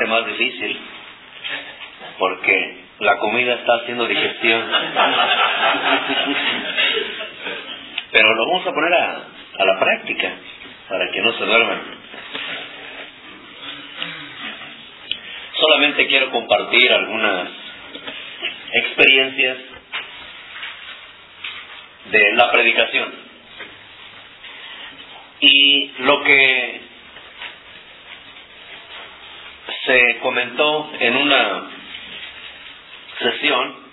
parte más difícil, porque la comida está haciendo digestión. Pero lo vamos a poner a la práctica, para que no se duerman. Solamente quiero compartir algunas experiencias de la predicación. Y lo que se comentó en una sesión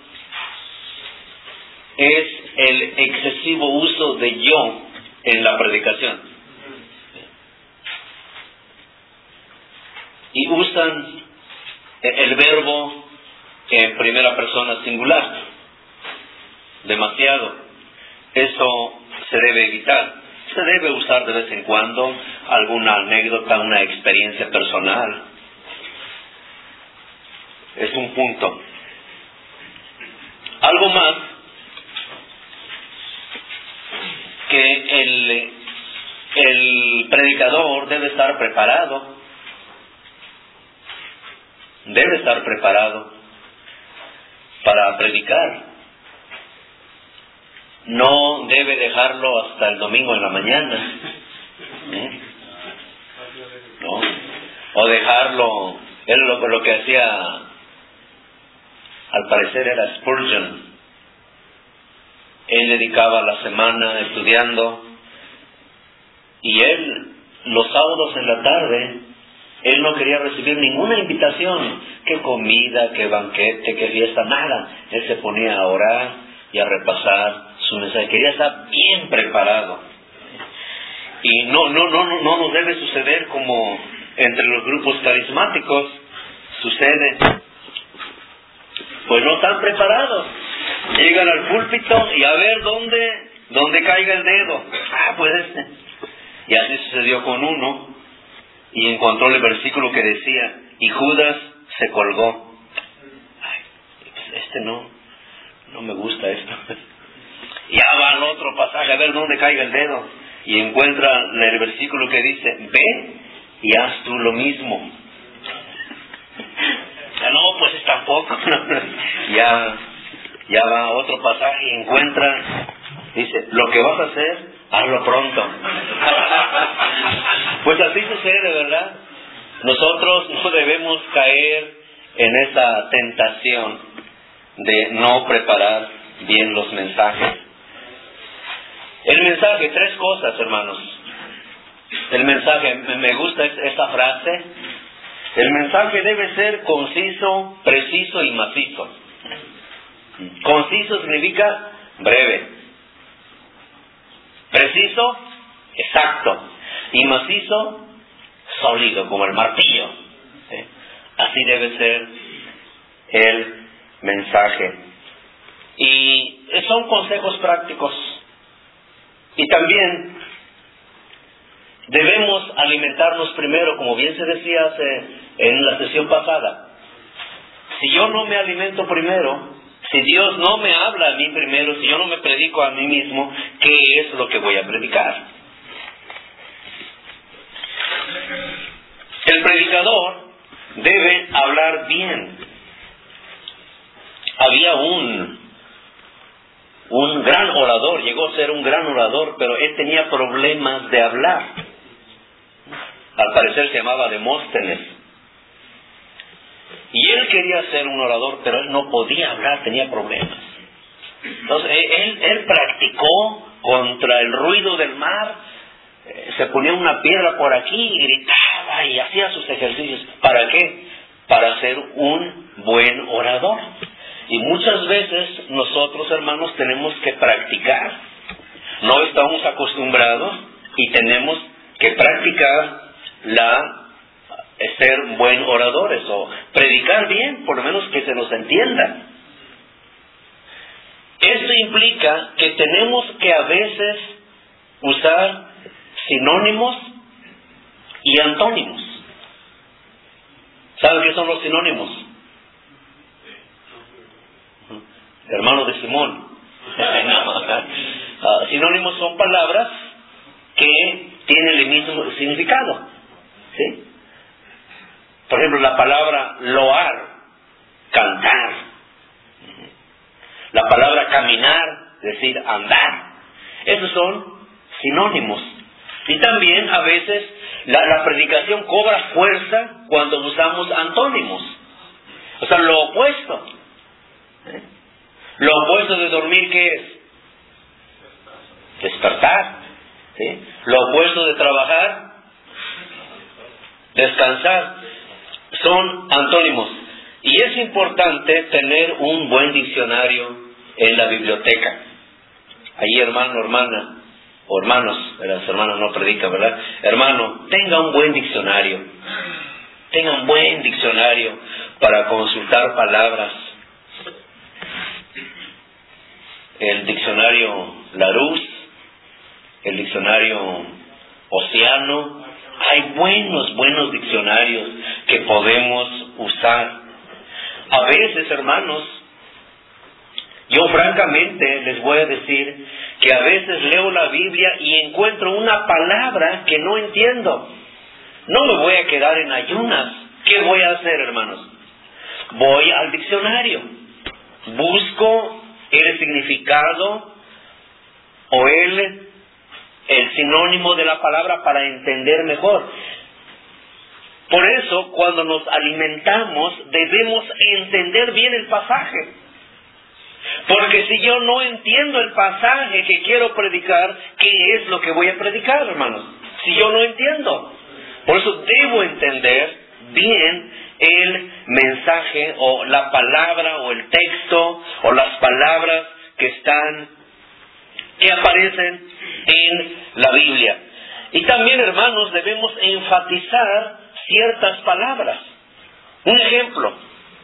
es el excesivo uso de yo en la predicación. Y usan el verbo en primera persona singular demasiado. Eso se debe evitar. Se debe usar de vez en cuando alguna anécdota, una experiencia personal. Es un punto. Algo más que el predicador debe estar preparado. Debe estar preparado para predicar. No debe dejarlo hasta el domingo en la mañana. ¿No? O dejarlo, él lo que hacía, al parecer era Spurgeon. Él dedicaba la semana estudiando, y él, los sábados en la tarde, él no quería recibir ninguna invitación, que comida, que banquete, que fiesta, nada. Él se ponía a orar y a repasar su mensaje. Quería estar bien preparado. Y no nos debe suceder como entre los grupos carismáticos sucede. Pues no están preparados. Llegan al púlpito y a ver dónde caiga el dedo. Pues este. Y así sucedió con uno. Y encontró el versículo que decía, y Judas se colgó. Pues no me gusta esto. Ya va al otro pasaje a ver dónde caiga el dedo. Y encuentra el versículo que dice, ve y haz tú lo mismo. No, pues tampoco. Ya va a otro pasaje y encuentra, dice, lo que vas a hacer, hazlo pronto. Pues así sucede, ¿verdad? Nosotros no debemos caer en esa tentación de no preparar bien los mensajes. El mensaje, 3 cosas, hermanos. El mensaje, me gusta esta frase. El mensaje debe ser conciso, preciso y macizo. Conciso significa breve. Preciso, exacto. Y macizo, sólido, como el martillo. Así debe ser el mensaje. Y son consejos prácticos. Y también debemos alimentarnos primero, como bien se decía en la sesión pasada. Si yo no me alimento primero, si Dios no me habla a mí primero, si yo no me predico a mí mismo, ¿qué es lo que voy a predicar? El predicador debe hablar bien. Había un gran orador, llegó a ser un gran orador, pero él tenía problemas de hablar. Al parecer se llamaba Demóstenes. Y él quería ser un orador, pero él no podía hablar, tenía problemas. Entonces él practicó contra el ruido del mar, se ponía una piedra por aquí y gritaba y hacía sus ejercicios. ¿Para qué? Para ser un buen orador. Y muchas veces nosotros, hermanos, tenemos que practicar. No estamos acostumbrados y tenemos que practicar ser buen oradores o predicar bien, por lo menos que se nos entienda. Esto implica que tenemos que a veces usar sinónimos y antónimos. ¿Saben qué son los sinónimos? Hermano de Simón. Sinónimos son palabras que tienen el mismo significado. ¿Sí? Por ejemplo, la palabra loar, cantar. La palabra caminar, decir andar. Esos son sinónimos. Y también a veces la predicación cobra fuerza cuando usamos antónimos. O sea, lo opuesto. Lo opuesto de dormir, ¿qué es? Despertar. ¿Sí? Lo opuesto de trabajar, descansar. Son antónimos. Y es importante tener un buen diccionario en la biblioteca. Ahí, hermano, hermana, o hermanos, las hermanas no predican, ¿verdad? Hermano, tenga un buen diccionario. Tenga un buen diccionario para consultar palabras. El diccionario Larousse, el diccionario Océano. Hay buenos diccionarios que podemos usar. A veces, hermanos, yo francamente les voy a decir que a veces leo la Biblia y encuentro una palabra que no entiendo. No me voy a quedar en ayunas. ¿Qué voy a hacer, hermanos? Voy al diccionario. Busco el significado o el sinónimo de la palabra para entender mejor. Por eso, cuando nos alimentamos, debemos entender bien el pasaje. Porque si yo no entiendo el pasaje que quiero predicar, ¿qué es lo que voy a predicar, hermanos? Si yo no entiendo. Por eso debo entender bien el mensaje o la palabra o el texto o las palabras que aparecen en la Biblia. Y también, hermanos, debemos enfatizar ciertas palabras. Un ejemplo.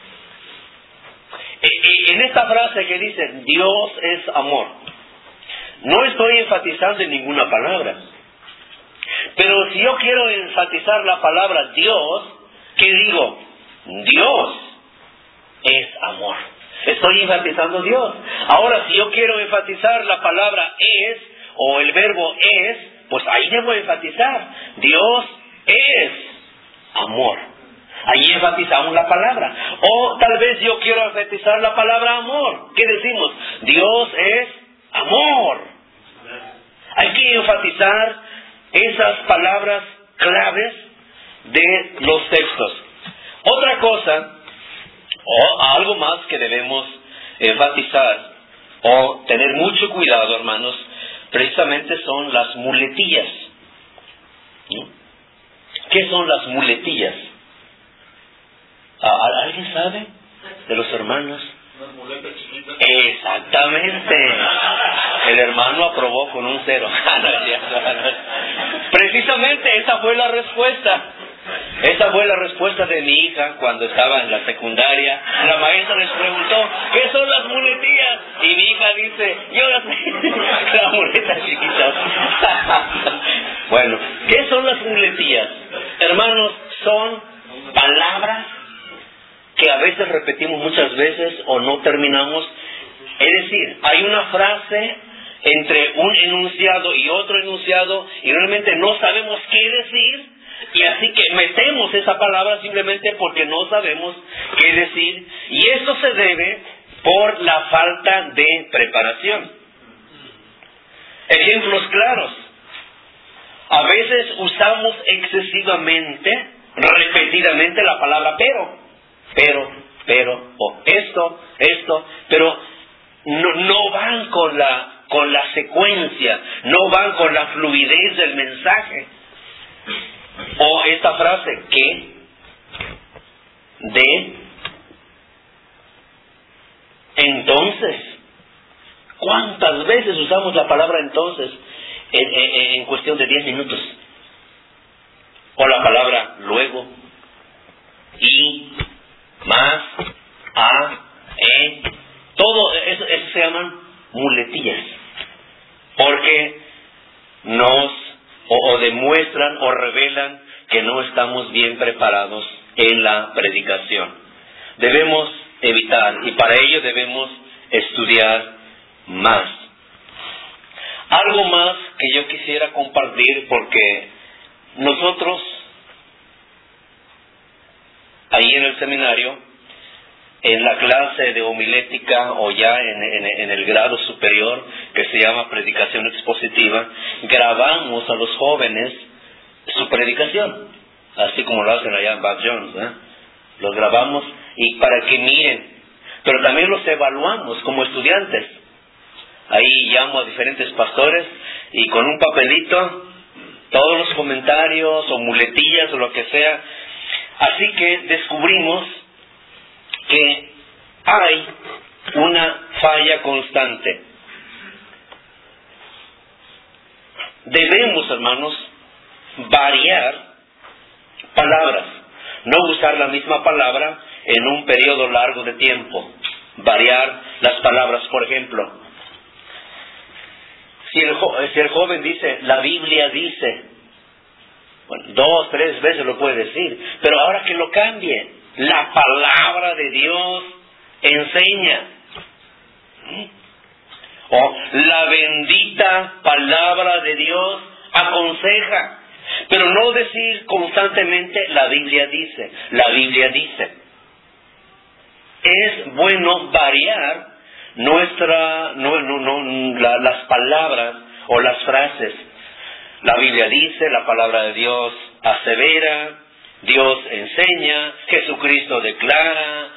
En esta frase que dice, Dios es amor, no estoy enfatizando en ninguna palabra. Pero si yo quiero enfatizar la palabra Dios, ¿qué digo? Dios es amor. Estoy enfatizando Dios. Ahora, si yo quiero enfatizar la palabra es, o el verbo es, pues ahí debo enfatizar. Dios es amor. Ahí enfatizamos la palabra. O tal vez yo quiero enfatizar la palabra amor. ¿Qué decimos? Dios es amor. Hay que enfatizar esas palabras claves de los textos. Otra cosa, o algo más que debemos enfatizar o tener mucho cuidado, hermanos, precisamente son las muletillas. ¿Qué son las muletillas? ¿Alguien sabe de los hermanos? Unas muletas chiquitas. Exactamente. El hermano aprobó con un 0. Precisamente esa fue la respuesta. Esa fue la respuesta de mi hija cuando estaba en la secundaria. La maestra les preguntó, ¿qué son las muletillas? Y mi hija dice, yo las las muletas chiquitas. Bueno, ¿qué son las muletillas? Hermanos, son palabras que a veces repetimos muchas veces o no terminamos. Es decir, hay una frase entre un enunciado y otro enunciado y realmente no sabemos qué decir, y así que metemos esa palabra simplemente porque no sabemos qué decir, y eso se debe por la falta de preparación. Ejemplos claros. A veces usamos excesivamente, repetidamente la palabra pero, o esto, pero no van con la secuencia, no van con la fluidez del mensaje. O esta frase, que, de, entonces. ¿Cuántas veces usamos la palabra entonces en cuestión de 10 minutos? O la palabra luego, y, más, todo eso se llaman muletillas, porque nos o demuestran o revelan que no estamos bien preparados en la predicación. Debemos evitar, y para ello debemos estudiar más. Algo más que yo quisiera compartir, porque nosotros ahí en el seminario, en la clase de homilética o ya en el grado superior que se llama predicación expositiva, grabamos a los jóvenes su predicación, así como lo hacen allá en Bob Jones, ¿eh? Los grabamos y para que miren, pero también los evaluamos como estudiantes. Ahí llamo a diferentes pastores y con un papelito todos los comentarios o muletillas o lo que sea. Así que descubrimos que hay una falla constante. Debemos, hermanos, variar palabras, no usar la misma palabra en un periodo largo de tiempo. Variar las palabras, por ejemplo, si el joven dice, la Biblia dice, bueno, 2, 3 veces lo puede decir, pero ahora que lo cambie, la palabra de Dios enseña. O la bendita palabra de Dios aconseja. Pero no decir constantemente, la Biblia dice, la Biblia dice. Es bueno variar las palabras o las frases. La Biblia dice, la palabra de Dios asevera, Dios enseña, Jesucristo declara,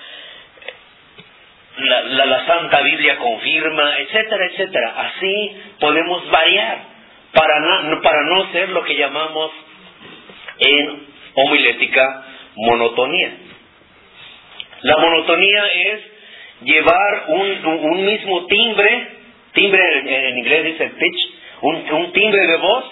la Santa Biblia confirma, etcétera, etcétera. Así podemos variar para no ser lo que llamamos en homilética monotonía. La monotonía es llevar un mismo timbre en inglés dice pitch, un timbre de voz,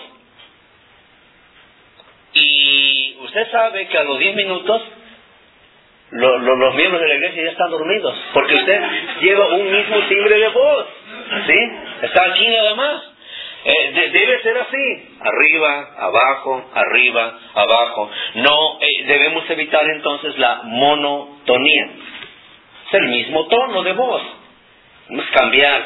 y usted sabe que a los 10 minutos los miembros de la iglesia ya están dormidos, porque usted lleva un mismo timbre de voz, ¿sí? Está aquí nada más. Debe ser así, arriba, abajo. No, debemos evitar entonces la monotonía. Es el mismo tono de voz. Vamos a cambiar.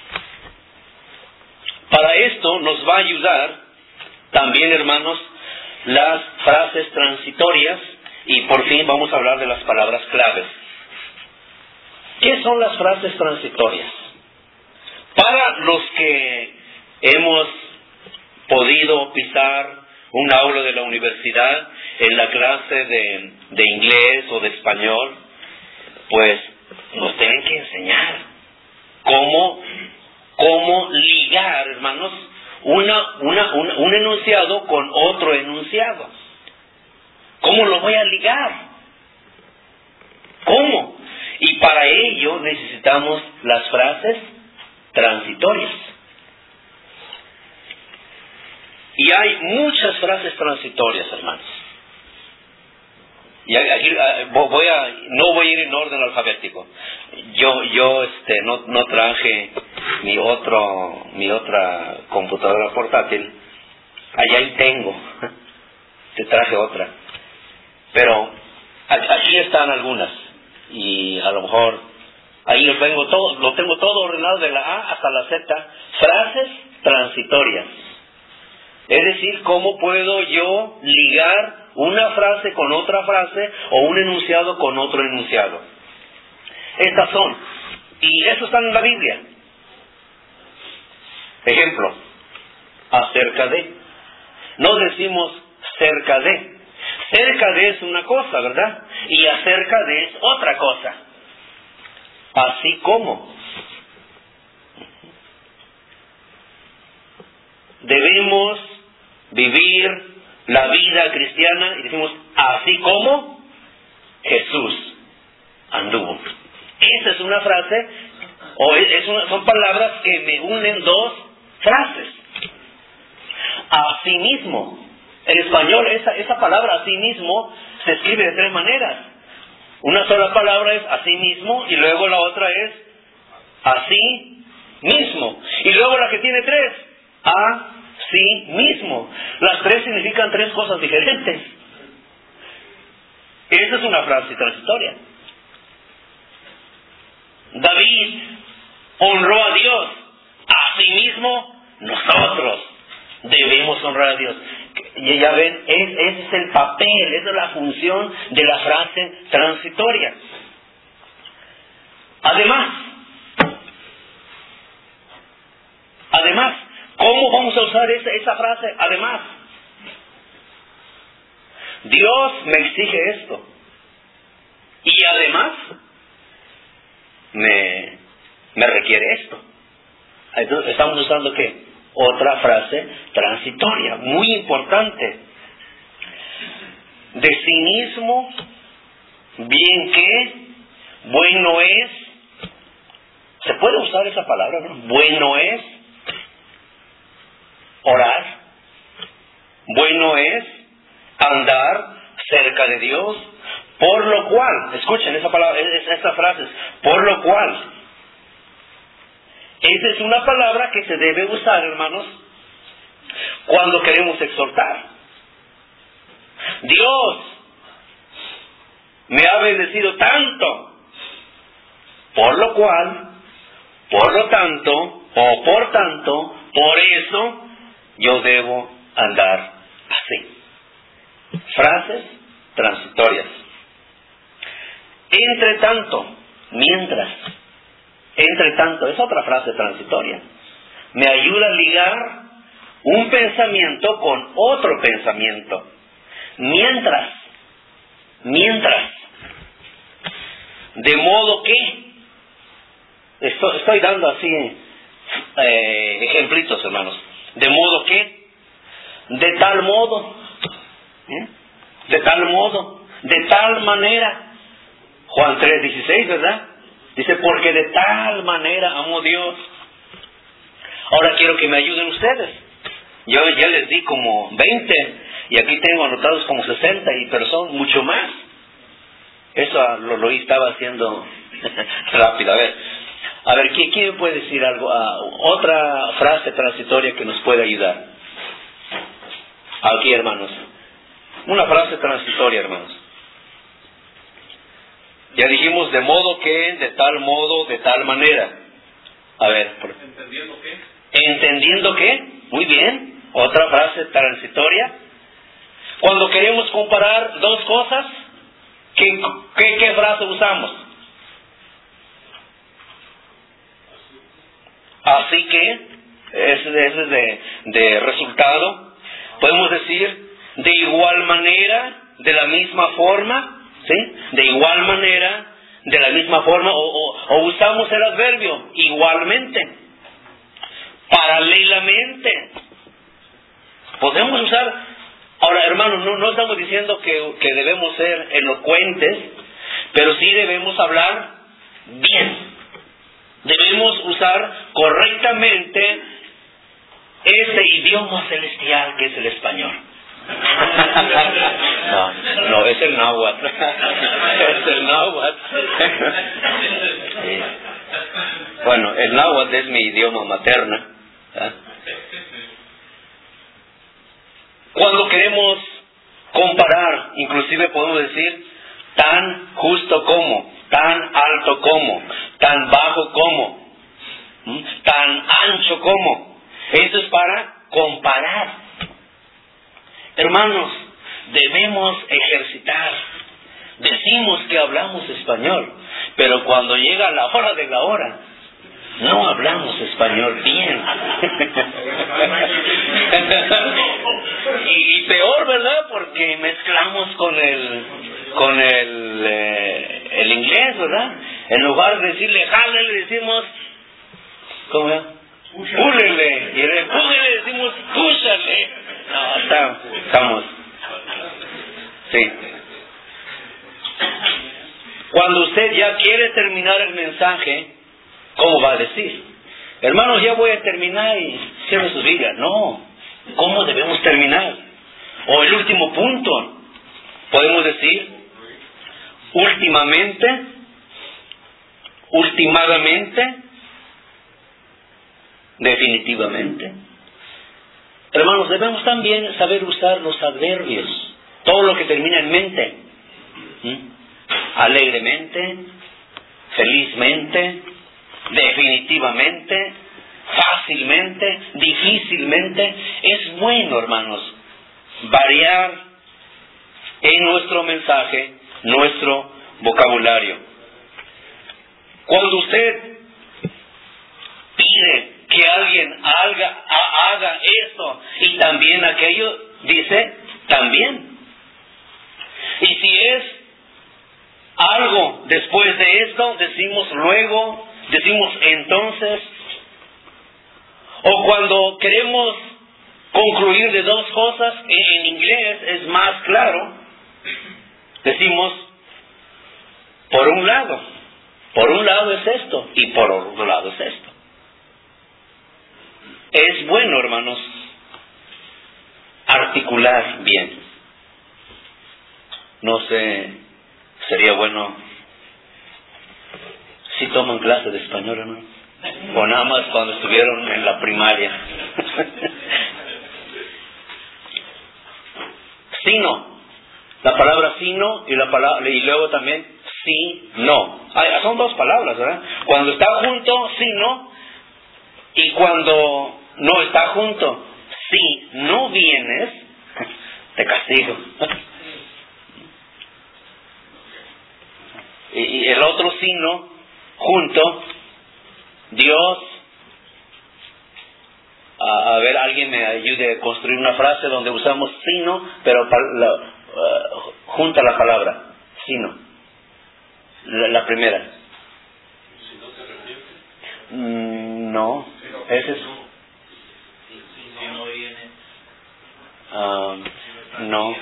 Para esto nos va a ayudar también, hermanos, las frases transitorias, y por fin vamos a hablar de las palabras claves. ¿Qué son las frases transitorias? Para los que hemos podido pisar un aula de la universidad en la clase de inglés o de español, pues nos tienen que enseñar cómo ligar, hermanos, un enunciado con otro enunciado. ¿Cómo lo voy a ligar? ¿Cómo? Y para ello necesitamos las frases transitorias. Y hay muchas frases transitorias, hermanos. Y aquí no voy a ir en orden alfabético. Yo no traje mi otra computadora portátil. Allá tengo. Te traje otra. Pero aquí están algunas. Y a lo mejor ahí lo tengo todo ordenado de la A hasta la Z. Frases transitorias. Es decir, ¿cómo puedo yo ligar una frase con otra frase o un enunciado con otro enunciado? Estas son. Y eso está en la Biblia. Ejemplo, acerca de. No decimos cerca de. Cerca de es una cosa, ¿verdad? Y acerca de es otra cosa. Así como. Debemos vivir la vida cristiana, y decimos, así como Jesús anduvo. Esa es una frase, son palabras que me unen dos frases. Asimismo. En español, esa palabra asimismo se escribe de 3 maneras. Una sola palabra es asimismo, y luego la otra es así mismo. Y luego la que tiene 3, sí mismo. Las 3 significan 3 cosas diferentes. Esa es una frase transitoria. David honró a Dios. Asimismo, nosotros debemos honrar a Dios. Y ya ven, ese es el papel, esa es la función de la frase transitoria. Además, ¿cómo vamos a usar esa frase? Además, Dios me exige esto. Y además, me requiere esto. Entonces, estamos usando ¿qué? Otra frase transitoria, muy importante. De cinismo, bien que, bueno es. ¿Se puede usar esa palabra, no? Bueno es orar. Bueno es andar cerca de Dios. Por lo cual, escuchen esa palabra, estas frases, por lo cual. Esa es una palabra que se debe usar, hermanos, cuando queremos exhortar. Dios me ha bendecido tanto, por lo cual, por lo tanto, o por tanto, por eso, yo debo andar así. Frases transitorias. Entre tanto, mientras. Entre tanto, es otra frase transitoria. Me ayuda a ligar un pensamiento con otro pensamiento. Mientras. De modo que, estoy dando así ejemplitos, hermanos. De modo que, de tal modo, de tal manera. Juan 3:16, ¿verdad? Dice, porque de tal manera amó Dios. Ahora quiero que me ayuden ustedes. Yo ya les di como 20 y aquí tengo anotados como 60, pero son mucho más. Eso lo estaba haciendo rápido. A ver, ¿quién puede decir algo? Otra frase transitoria que nos puede ayudar. Aquí, hermanos. Una frase transitoria, hermanos. Ya dijimos de modo que, de tal modo, de tal manera. A ver. ¿Entendiendo qué? ¿Entendiendo qué? Muy bien. Otra frase transitoria. Cuando queremos comparar dos cosas, ¿qué frase usamos? Así que, ese es de resultado. Podemos decir, de igual manera, de la misma forma. ¿Sí? De igual manera, de la misma forma, o usamos el adverbio, igualmente, paralelamente. Podemos usar, ahora hermanos, no estamos diciendo que debemos ser elocuentes, pero sí debemos hablar bien. Debemos usar correctamente este idioma celestial que es el español. No, es el náhuatl. Es el náhuatl. Sí. Bueno, el náhuatl es mi idioma materna. Cuando queremos comparar, inclusive podemos decir tan justo como, tan alto como, tan bajo como, tan ancho como. Eso es para comparar. Hermanos, debemos ejercitar. Decimos que hablamos español, pero cuando llega la hora de la hora, no hablamos español bien. Y peor, ¿verdad? Porque mezclamos con el inglés, ¿verdad? En lugar de decirle jale, le decimos, ¿cómo es? Púlele. Y de púlele decimos púchale. No, estamos. Sí. Cuando usted ya quiere terminar el mensaje, ¿cómo va a decir? Hermanos, ya voy a terminar y cierre sus vidas. No. ¿Cómo debemos terminar? O el último punto. Podemos decir, últimamente, ultimadamente, definitivamente. Hermanos, debemos también saber usar los adverbios, todo lo que termina en mente. Alegremente, felizmente, definitivamente, fácilmente, difícilmente. Es bueno, hermanos, variar en nuestro mensaje, nuestro vocabulario. Cuando usted pide que alguien haga esto y también aquello, dice también. Y si es algo después de esto, decimos luego, decimos entonces. O cuando queremos concluir de dos cosas, en inglés es más claro, decimos por un lado es esto y por otro lado es esto. Es bueno, hermanos, articular bien. No sé, sería bueno si toman clase de español, hermano, o nada más cuando estuvieron en la primaria. Sino, la palabra sino y luego también sí, no. Son dos palabras, ¿verdad? Cuando está junto, sino, y cuando no está junto, si no vienes, te castigo. Y el otro sino, junto, Dios. A ver, alguien me ayude a construir una frase donde usamos sino, pero junta la palabra, sino. La primera. Si no se arrepiente. No, ese es... Si no viene. No.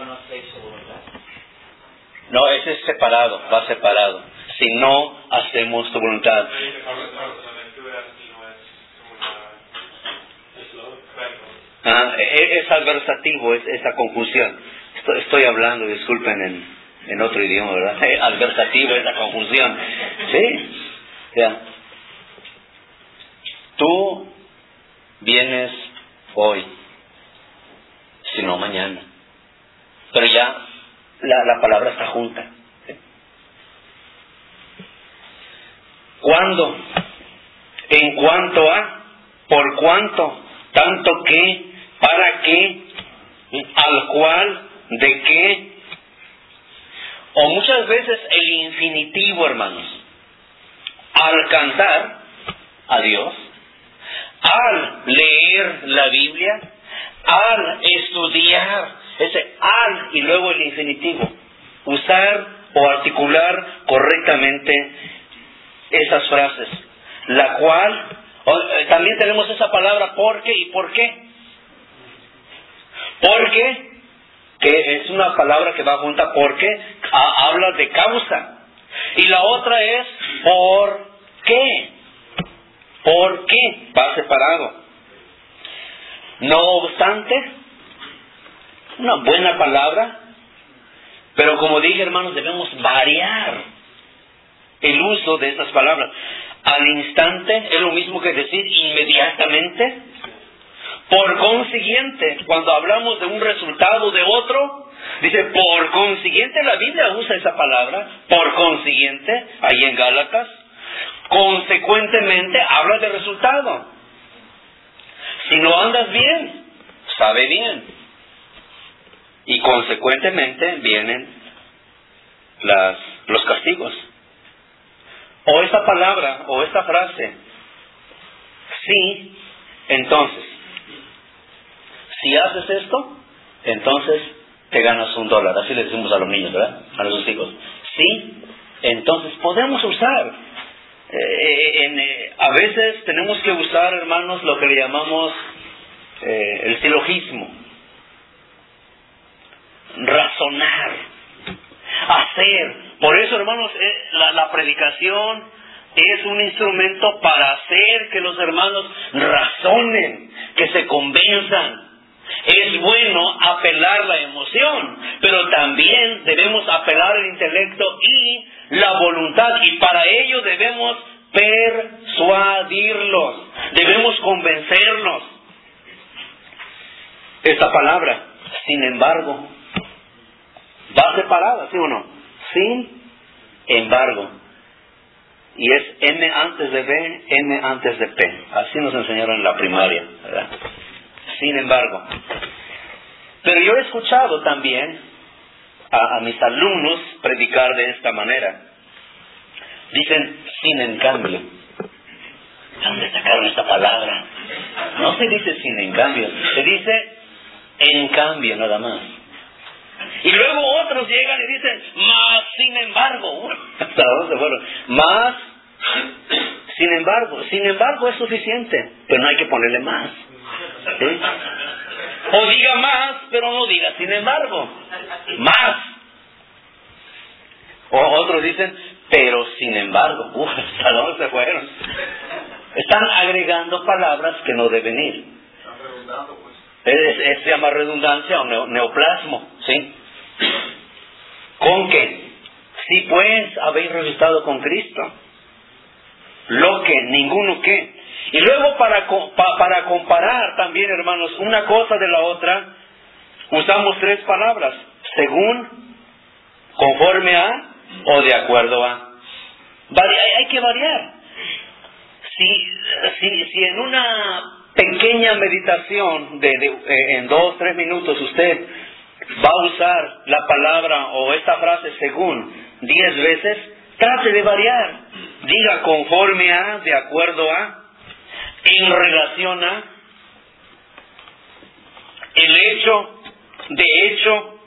No, ese es separado, va separado. Si no hacemos tu voluntad. Es adversativo, es esa confusión. Estoy hablando, disculpen, en otro idioma, ¿verdad? Adversativo, esa confusión. Sí, ya. Tú vienes hoy, si no mañana. Pero ya la palabra está junta. ¿Cuándo? En cuanto a, por cuánto, tanto que, para qué, al cual, de qué. O muchas veces el infinitivo, hermanos. Al cantar a Dios, al leer la Biblia, al estudiar, ese al y luego el infinitivo. Usar o articular correctamente esas frases. La cual, también tenemos esa palabra porque y por qué. Porque, que es una palabra que va junta porque habla de causa. Y la otra es por qué. ¿Por qué? Va separado. No obstante, una buena palabra, pero como dije, hermanos, debemos variar el uso de esas palabras. Al instante es lo mismo que decir inmediatamente. Por consiguiente, cuando hablamos de un resultado de otro, dice por consiguiente. La Biblia usa esa palabra, por consiguiente, ahí en Gálatas. Consecuentemente habla de resultado. Si no andas bien, sabe bien. Y consecuentemente vienen los castigos. O esta palabra, o esta frase, sí, entonces, si haces esto, entonces te ganas $1. Así le decimos a los niños, ¿verdad? A nuestros hijos. Sí, entonces podemos usar. A veces tenemos que usar, hermanos, lo que le llamamos el silogismo. Razonar, hacer. Por eso, hermanos, la predicación es un instrumento para hacer que los hermanos razonen, que se convenzan. Es bueno apelar la emoción, pero también debemos apelar el intelecto y la voluntad, y para ello debemos persuadirlos, debemos convencerlos. Esta palabra, sin embargo, va separada, ¿sí o no? Sin embargo. Y es M antes de B, M antes de P. Así nos enseñaron en la primaria, ¿verdad? Sin embargo. Pero yo he escuchado también a mis alumnos predicar de esta manera. Dicen, sin en cambio. ¿Dónde sacaron esta palabra? No se dice sin en cambio, se dice en cambio nada más. Y luego otros llegan y dicen, más sin embargo. ¿Hasta dónde fueron? Más sin embargo es suficiente, pero no hay que ponerle más. ¿Sí? O diga más, pero no diga sin embargo. Más. O otros dicen, pero sin embargo. ¿Hasta dónde se fueron? Están agregando palabras que no deben ir. Se llama redundancia o neoplasmo, ¿sí? ¿Con qué? Si pues habéis resucitado con Cristo, lo que, ninguno que. Y luego para comparar también, hermanos, una cosa de la otra, usamos 3 palabras: según, conforme a o de acuerdo a. Hay que variar. Si en una pequeña meditación en 2-3 minutos usted va a usar la palabra o esta frase según 10 veces, trate de variar. Diga conforme a, de acuerdo a, en relación a, el hecho, de hecho,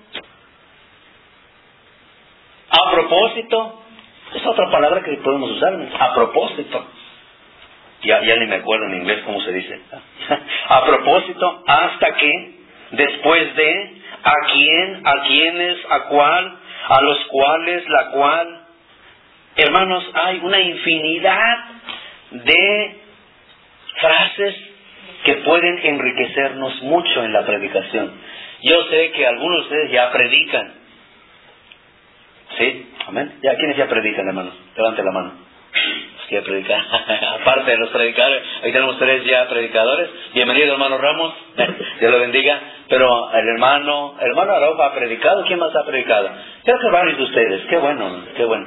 a propósito. Es otra palabra que podemos usar, a propósito. Ya ni me acuerdo en inglés cómo se dice. A propósito, hasta que, después de, a quién, a quiénes, a cuál, a los cuales, la cual. Hermanos, hay una infinidad de frases que pueden enriquecernos mucho en la predicación. Yo sé que algunos de ustedes ya predican. ¿Sí? Amén. ¿Ya quiénes ya predican, hermanos? Levante la mano. Que predicar. Aparte de los predicadores, ahí tenemos 3 ya predicadores. Bienvenido, hermano Ramos. Dios lo bendiga. Pero el hermano Araujo ha predicado. ¿Quién más ha predicado? Creo que varios de ustedes. Qué bueno, qué bueno.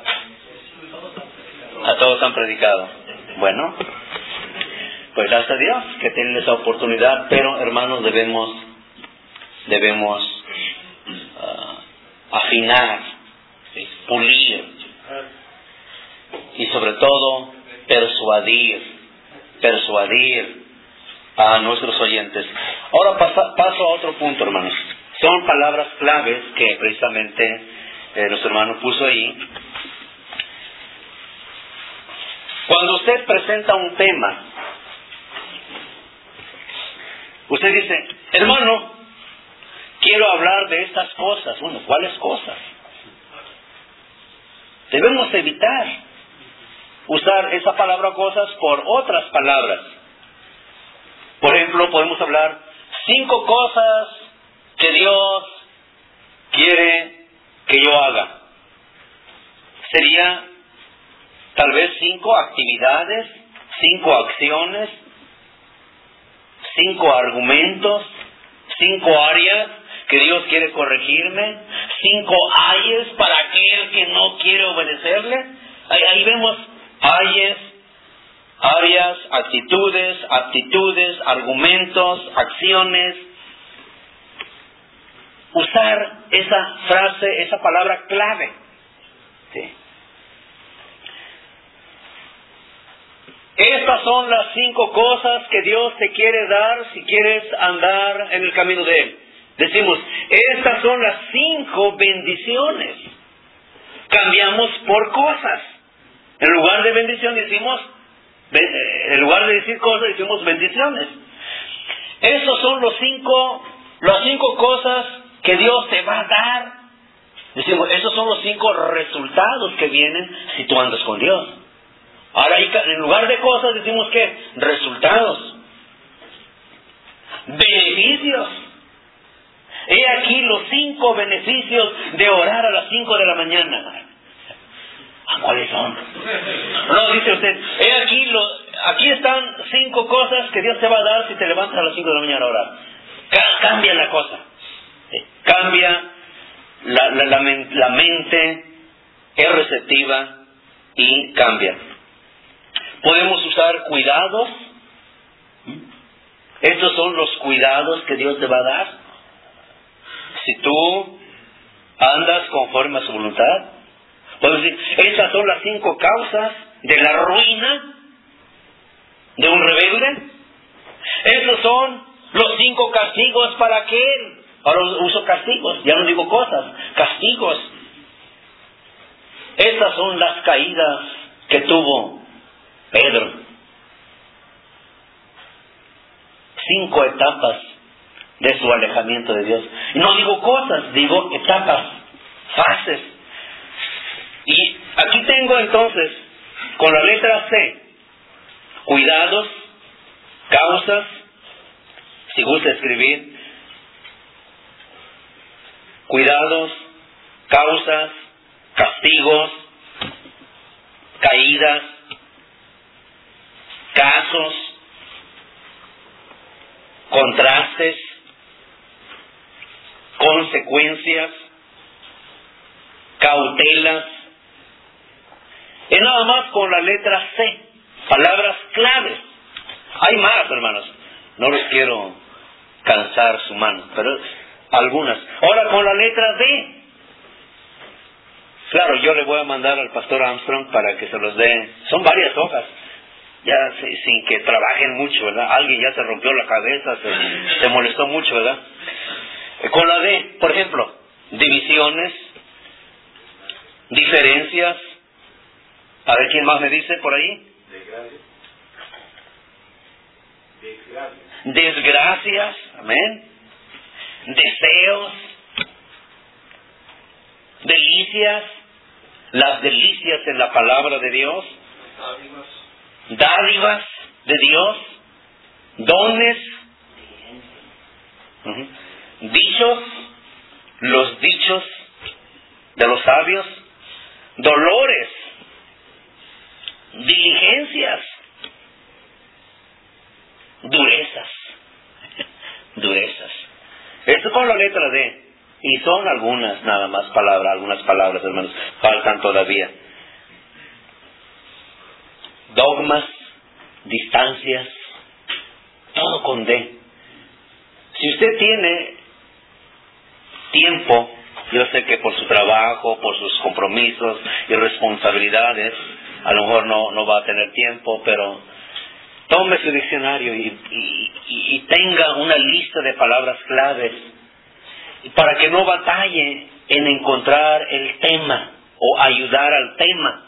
A todos han predicado. Bueno, pues gracias a Dios que tienen esa oportunidad. Pero, hermanos, debemos afinar, pulir, y sobre todo persuadir a nuestros oyentes. Ahora paso a otro punto, hermanos. Son palabras claves que precisamente nuestro hermano puso ahí. Cuando usted presenta un tema, usted dice, hermano, quiero hablar de estas cosas. Bueno, ¿cuáles cosas? Debemos evitar usar esa palabra cosas por otras palabras. Por ejemplo, podemos hablar 5 cosas que Dios quiere que yo haga. Sería tal vez 5 actividades, 5 acciones, 5 argumentos, 5 áreas que Dios quiere corregirme, 5 ayes para aquel que no quiere obedecerle. Ahí vemos ayes, áreas, actitudes, aptitudes, argumentos, acciones. Usar esa frase, esa palabra clave. ¿Sí? Estas son las 5 cosas que Dios te quiere dar si quieres andar en el camino de Él. Decimos, estas son las 5 bendiciones. Cambiamos por cosas. En lugar de bendición decimos, en lugar de decir cosas decimos bendiciones. Esas son las 5 cosas que Dios te va a dar. Decimos, esos son los 5 resultados que vienen si tú andas con Dios. Ahora, en lugar de cosas decimos que resultados, beneficios. He aquí los 5 beneficios de orar a las 5 de la mañana. ¿Cuáles son? No, dice usted, aquí están 5 cosas que Dios te va a dar si te levantas a las 5 de la mañana a orar. Cambia la cosa. Cambia la mente, es receptiva y cambia. Podemos usar cuidados. Estos son los cuidados que Dios te va a dar. Si tú andas conforme a su voluntad, puedes decir, esas son las 5 causas de la ruina de un rebelde. Esos son los 5 castigos para aquel. Ahora uso castigos, ya no digo cosas, castigos. Estas son las caídas que tuvo Pedro. 5 etapas de su alejamiento de Dios. Y no digo cosas, digo etapas, fases. Y aquí tengo entonces, con la letra C, cuidados, causas, si gusta escribir, cuidados, causas, castigos, caídas, casos, contrastes, consecuencias, cautelas. Es nada más con la letra C, palabras claves. Hay más, hermanos, no les quiero cansar su mano, pero algunas. Ahora con la letra D. Claro, yo le voy a mandar al pastor Armstrong para que se los dé. Son varias hojas, ya sin que trabajen mucho, ¿verdad? Alguien ya se rompió la cabeza, se molestó mucho, ¿verdad? Con la D, por ejemplo, divisiones, diferencias. A ver, ¿quién más me dice por ahí? Desgracias, amén. Deseos, delicias, las delicias en la palabra de Dios, dádivas de Dios, dones, dichos, los dichos de los sabios, dolores, diligencias, durezas. Esto con la letra D. Y son algunas nada más palabras, algunas palabras, hermanos, faltan todavía. Dogmas, distancias, todo con D. Si usted tiene tiempo, yo sé que por su trabajo, por sus compromisos y responsabilidades, a lo mejor no va a tener tiempo, pero tome su diccionario y tenga una lista de palabras claves para que no batalle en encontrar el tema o ayudar al tema,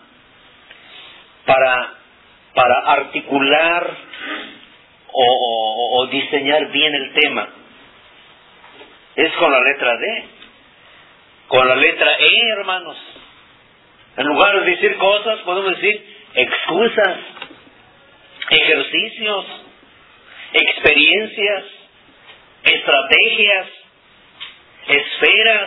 para articular o diseñar bien el tema. Es con la letra D. Con la letra E, hermanos, en lugar de decir cosas, podemos decir excusas, ejercicios, experiencias, estrategias, esferas,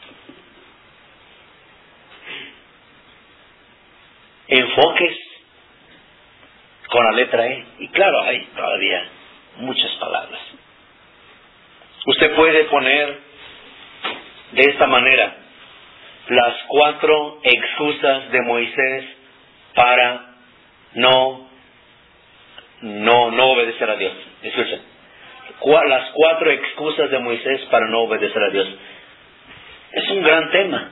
enfoques, con la letra E. Y claro, hay todavía muchas palabras. Usted puede poner de esta manera las 4 excusas de Moisés para no obedecer a Dios. Escuchen, las 4 excusas de Moisés para no obedecer a Dios. Es un gran tema.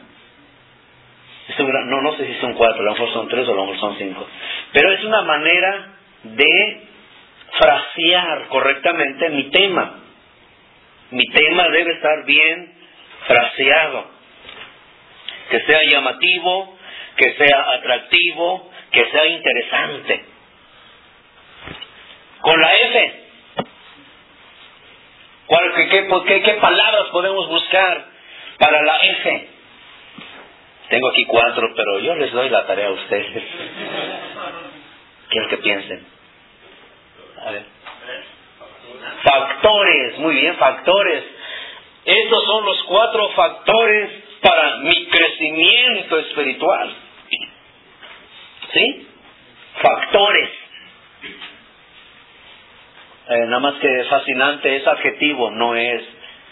No sé si son 4, a lo mejor son 3 o a lo mejor son 5. Pero es una manera de frasear correctamente mi tema. Mi tema debe estar bien fraseado. Que sea llamativo, que sea atractivo, que sea interesante. Con la F, ¿qué palabras podemos buscar para la F? Tengo aquí 4, pero yo les doy la tarea a ustedes. Quiero que piensen. A ver. Factores, muy bien, factores. Estos son los 4 factores para mi crecimiento espiritual. ¿Sí? Factores. Nada más que fascinante es adjetivo, no es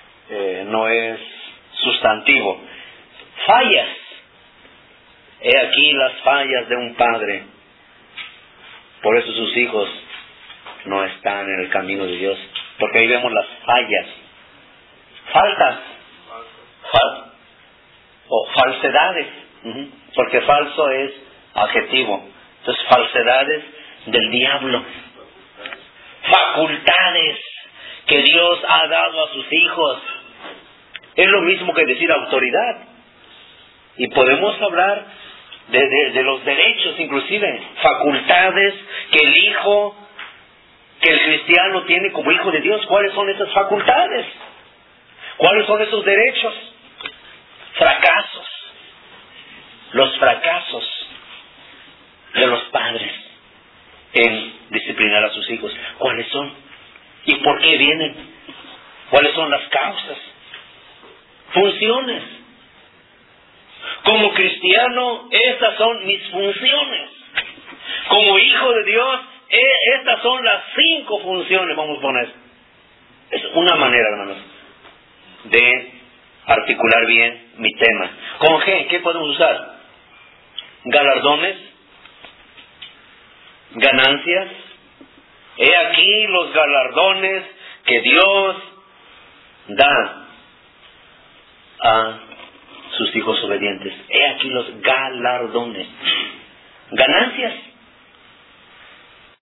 sustantivo. Fallas. He aquí las fallas de un padre. Por eso sus hijos no están en el camino de Dios. Porque ahí vemos las fallas. Faltas. o falsedades, porque falso es adjetivo. Entonces, falsedades del diablo. Facultades que Dios ha dado a sus hijos. Es lo mismo que decir autoridad. Y podemos hablar de los derechos, inclusive. Facultades que el hijo, que el cristiano tiene como hijo de Dios. ¿Cuáles son esas facultades? ¿Cuáles son esos derechos? Fracasos. Los fracasos de los padres en disciplinar a sus hijos. ¿Cuáles son? ¿Y por qué vienen? ¿Cuáles son las causas? Funciones. Como cristiano, estas son mis funciones. Como hijo de Dios, estas son las 5 funciones, vamos a poner. Es una manera, hermanos, de articular bien mi tema. ¿Con qué podemos usar? Galardones, ganancias. He aquí los galardones que Dios da a sus hijos obedientes. He aquí los galardones. Ganancias.